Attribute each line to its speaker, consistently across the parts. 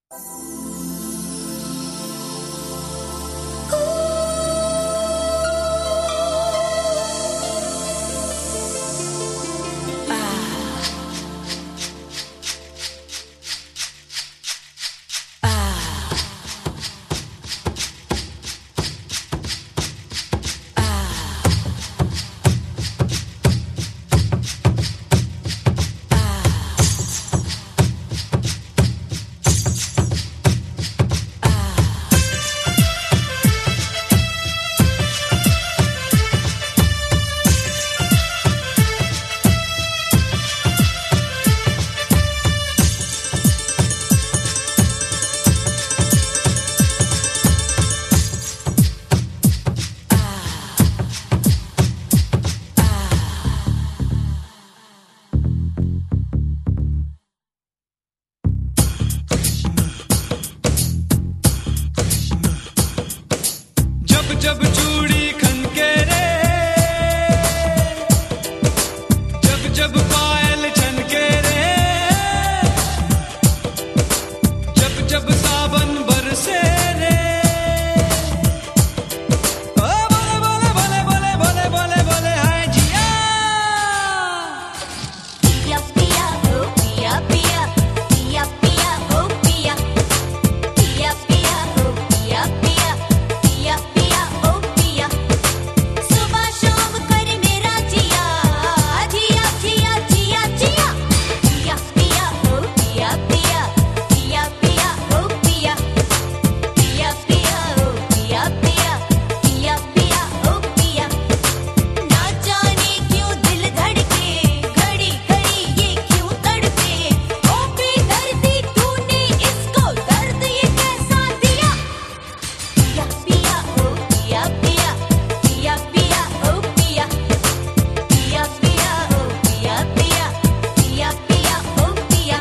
Speaker 1: जब चूड़ी खनके रे, जब जब पायल छनके रे, जब जब सावन बरसे रे, ओ बोले बोले बोले बोले बोले बोले बोले हाय जिया।
Speaker 2: पिया पिया ओ पिया पिया, पिया पिया ओ पिया, पिया पिया ओ पिया पिया, पिया पिया ओ पिया। सुबह शाम कर मेरा जिया, जिया जिया जिया जिया। पिया पिया ओ पिया पिया, पिया पिया ओ पिया, पिया पिया ओ पिया पिया, पिया पिया ओ पिया। ना जाने क्यों दिल धड़के, घड़ी घड़ी ये क्यों तड़पे। ओ बेदर्दी तूने इसको दर्द ये कैसा दिया। पिया पिया ओ पिया पिया, पिया पिया ओ पिया, पिया पिया ओ पिया पिया, पिया पिया ओ पिया।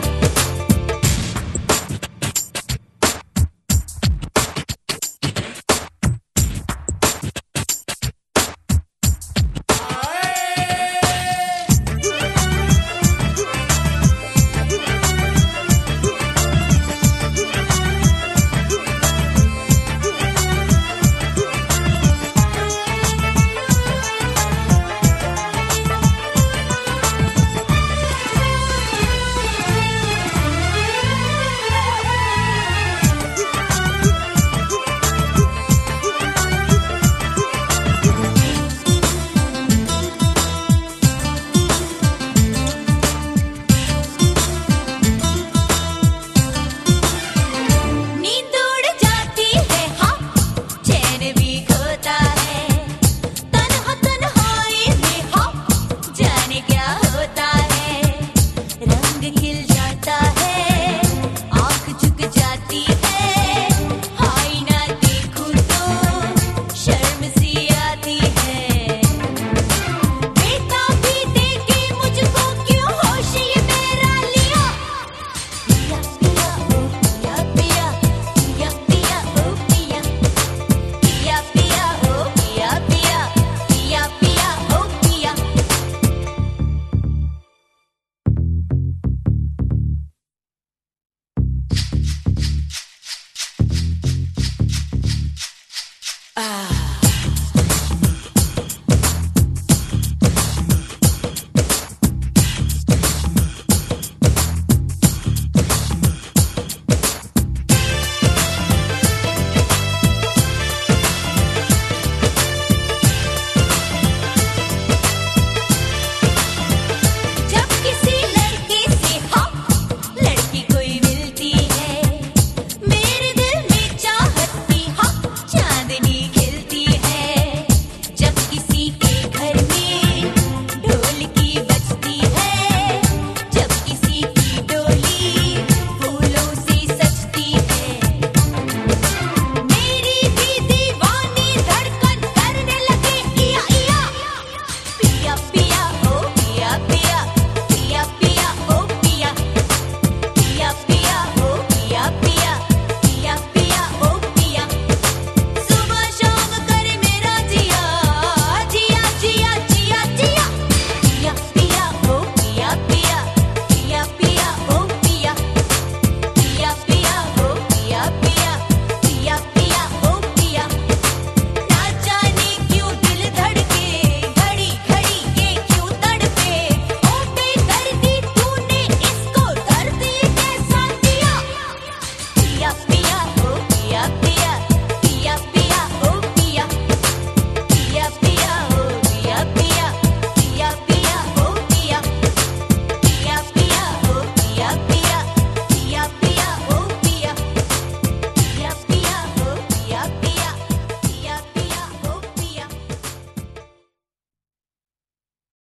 Speaker 2: नींद उड़ जाती है हाँ, चैन भी खोता है। तन्हाई में हाँ, जाने क्या होता है। रंग खिल जाता है, आँख झुक जाती है। हाय ना देखूं तो शर्म सी आती है। बेताबी देके मुझको क्यों होश ये मेरा लिया। पिया पिया ओ पिया पिया, पिया पिया ओ पिया, पिया पिया ओ पिया पिया, पिया पिया ओ पिया।
Speaker 3: Ah.